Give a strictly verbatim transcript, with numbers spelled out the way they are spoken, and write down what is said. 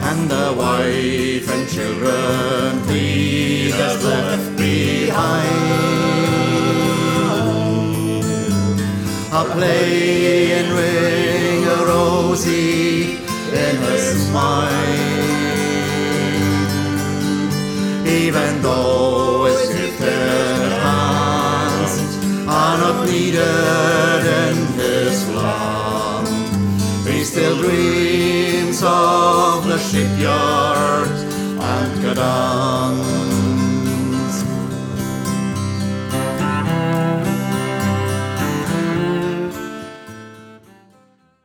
and the wife and children he has left behind. A playing ring a rosy in his mind, even though his gifted hands are not needed in his land, he still dreams of